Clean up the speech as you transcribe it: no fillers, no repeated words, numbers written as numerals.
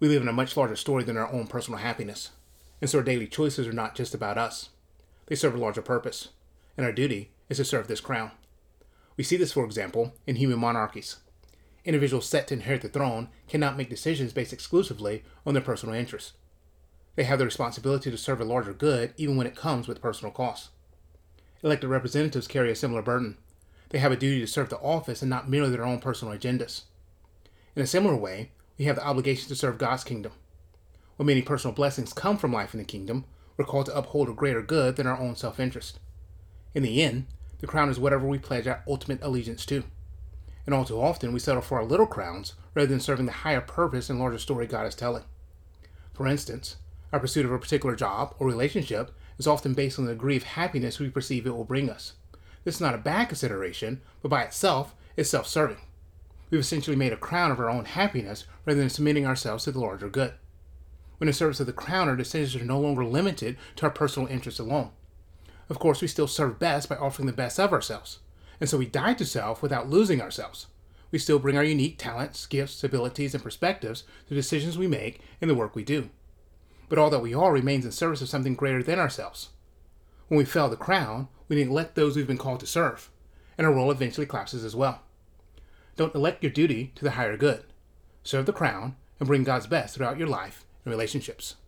We live in a much larger story than our own personal happiness, and so our daily choices are not just about us. They serve a larger purpose, and our duty is to serve this crown. We see this, for example, in human monarchies. Individuals set to inherit the throne cannot make decisions based exclusively on their personal interests. They have the responsibility to serve a larger good even when it comes with personal costs. Elected representatives carry a similar burden. They have a duty to serve the office and not merely their own personal agendas. In a similar way, we have the obligation to serve God's kingdom. While many personal blessings come from life in the kingdom, we're called to uphold a greater good than our own self-interest. In the end, the crown is whatever we pledge our ultimate allegiance to. And all too often, we settle for our little crowns rather than serving the higher purpose and larger story God is telling. For instance, our pursuit of a particular job or relationship is often based on the degree of happiness we perceive it will bring us. This is not a bad consideration, but by itself is self-serving. We've essentially made a crown of our own happiness rather than submitting ourselves to the larger good. When in service of the crown, our decisions are no longer limited to our personal interests alone. Of course, we still serve best by offering the best of ourselves, and so we die to self without losing ourselves. We still bring our unique talents, gifts, abilities, and perspectives to the decisions we make and the work we do. But all that we are remains in service of something greater than ourselves. When we fail the crown, we neglect those we've been called to serve, and our role eventually collapses as well. Don't neglect your duty to the higher good. Serve the crown and bring God's best throughout your life and relationships.